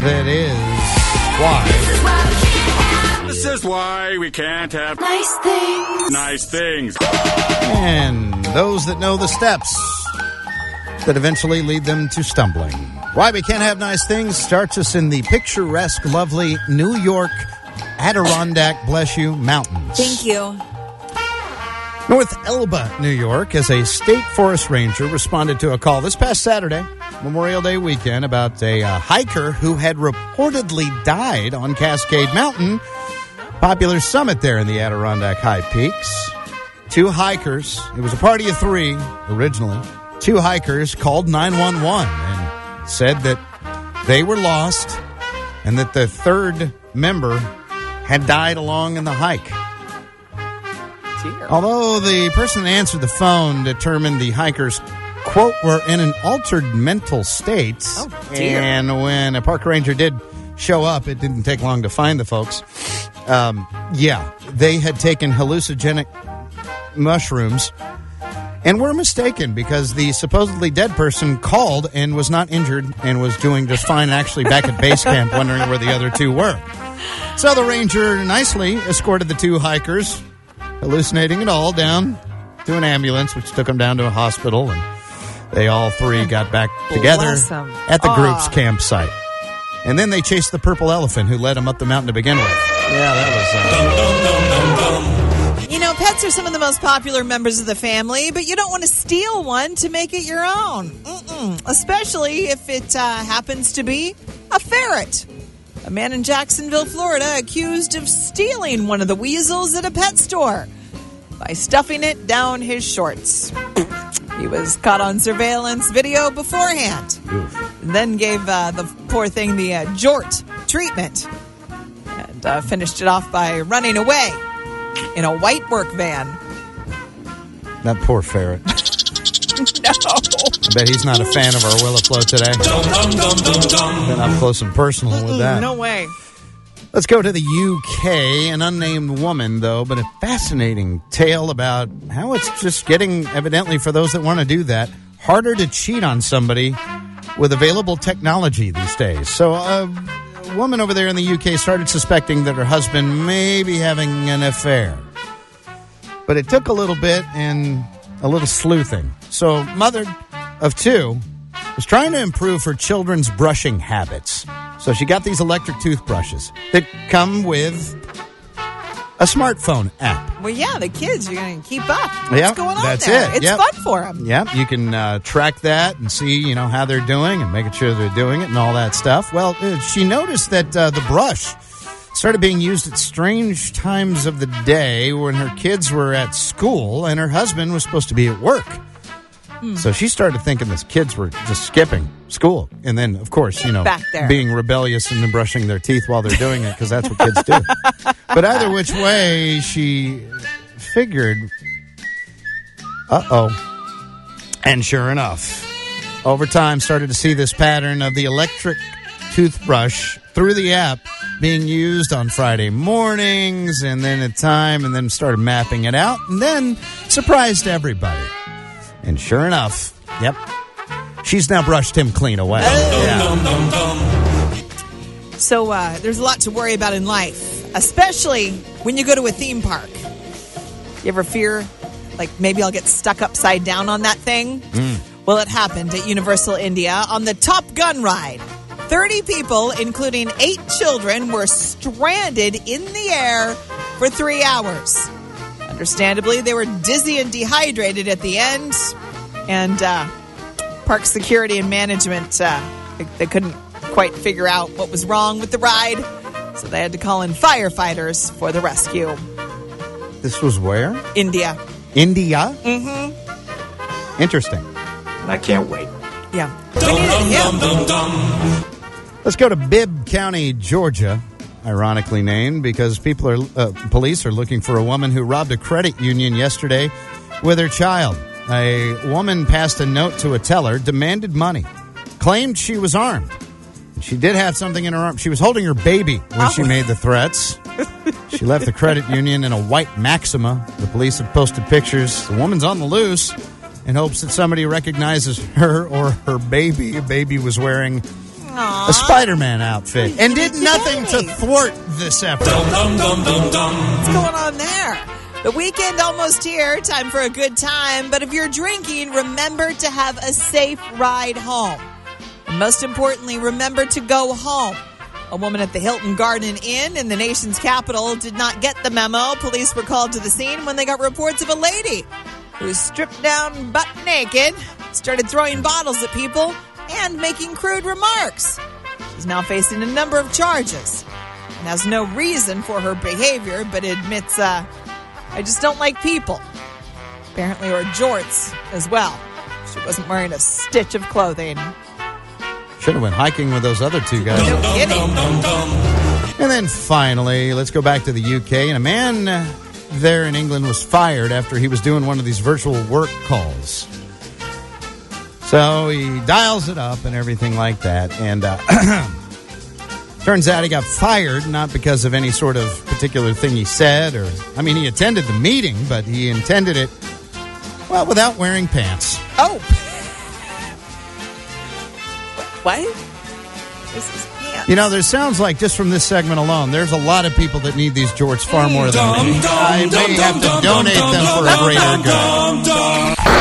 that is why. This is why we can't have Nice things. nice things. And those that know the steps that eventually lead them to stumbling. Why we can't have nice things starts us in the picturesque, lovely New York Adirondack, bless you, mountains. Thank you. North Elba, New York, as a state forest ranger responded to a call this past Saturday, Memorial Day weekend, about a hiker who had reportedly died on Cascade Mountain, popular summit there in the Adirondack High Peaks. Two hikers, it was a party of three originally, two hikers called 911 and said that they were lost and that the third member had died along in the hike. Although the person that answered the phone determined the hikers, quote, were in an altered mental state. Oh, dear. And when a park ranger did show up, it didn't take long to find the folks. They had taken hallucinogenic mushrooms and were mistaken because the supposedly dead person called and was not injured and was doing just fine, actually back at base camp wondering where the other two were. So the ranger nicely escorted the two hikers, hallucinating it all, down to an ambulance, which took them down to a hospital, and they all three got back together at the group's campsite. And then they chased the purple elephant who led them up the mountain to begin with. Yeah, that was... You know, pets are some of the most popular members of the family, but you don't want to steal one to make it your own. Especially if it happens to be a ferret. A man in Jacksonville, Florida, accused of stealing one of the weasels at a pet store by stuffing it down his shorts. He was caught on surveillance video beforehand. Then gave the poor thing the Jort treatment and finished it off by running away in a white work van. That poor ferret. No. I bet he's not a fan of our Willowflow today. Been up close and personal with that. No way. Let's go to the UK. An unnamed woman, though, but a fascinating tale about how it's just getting, evidently for those that want to do that, harder to cheat on somebody with available technology these days. So a woman over there in the UK started suspecting that her husband may be having an affair. But it took a little bit and a little sleuthing. So mother of two was trying to improve her children's brushing habits. So she got these electric toothbrushes that come with a smartphone app. Well, yeah, the kids, you're going to keep up. Yep, What's going on that's there? it. It's fun for them. Yep, you can track that and see, how they're doing and making sure they're doing it and all that stuff. Well, she noticed that the brush started being used at strange times of the day when her kids were at school and her husband was supposed to be at work. So she started thinking the kids were just skipping school. And then, of course, Back there. being rebellious and then brushing their teeth while they're doing it, because that's what kids do. But either which way, she figured, and sure enough, over time started to see this pattern of the electric toothbrush through the app being used on Friday mornings and then at time, and then started mapping it out and then surprised everybody. And sure enough, yep, she's now brushed him clean away. So there's a lot to worry about in life, especially when you go to a theme park. You ever fear, like, maybe I'll get stuck upside down on that thing? Well, it happened at Universal India on the Top Gun ride. 30 people, including 8 children, were stranded in the air for 3 hours. Understandably, they were dizzy and dehydrated at the end, and park security and management, they couldn't quite figure out what was wrong with the ride, so they had to call in firefighters for the rescue. This was where? India. India? Mm-hmm. Interesting. I can't wait. Yeah. We needed him. Let's go to Bibb County, Georgia. Ironically named because police are looking for a woman who robbed a credit union yesterday with her child. A woman passed a note to a teller, demanded money, claimed she was armed. She did have something in her arm. She was holding her baby when she made the threats. She left the credit union in a white Maxima. The police have posted pictures. The woman's on the loose in hopes that somebody recognizes her or her baby. A baby was wearing a Spider-Man outfit and did nothing to thwart this effort. What's going on there? The weekend almost here. Time for a good time. But if you're drinking, remember to have a safe ride home. And most importantly, remember to go home. A woman at the Hilton Garden Inn in the nation's capital did not get the memo. Police were called to the scene when they got reports of a lady who was stripped down butt naked, started throwing bottles at people, and making crude remarks. She's now facing a number of charges and has no reason for her behavior, but admits, I just don't like people. Apparently, or jorts as well. She wasn't wearing a stitch of clothing. Should have went hiking with those other two guys. No kidding. And then finally, let's go back to the UK. And a man there in England was fired after he was doing one of these virtual work calls. So he dials it up and everything like that. And turns out he got fired, not because of any sort of particular thing he said. He attended the meeting, but he intended it, well, without wearing pants. Oh. What? This is pants. There sounds like just from this segment alone, there's a lot of people that need these jorts far more than me. I may have to donate them for a greater good.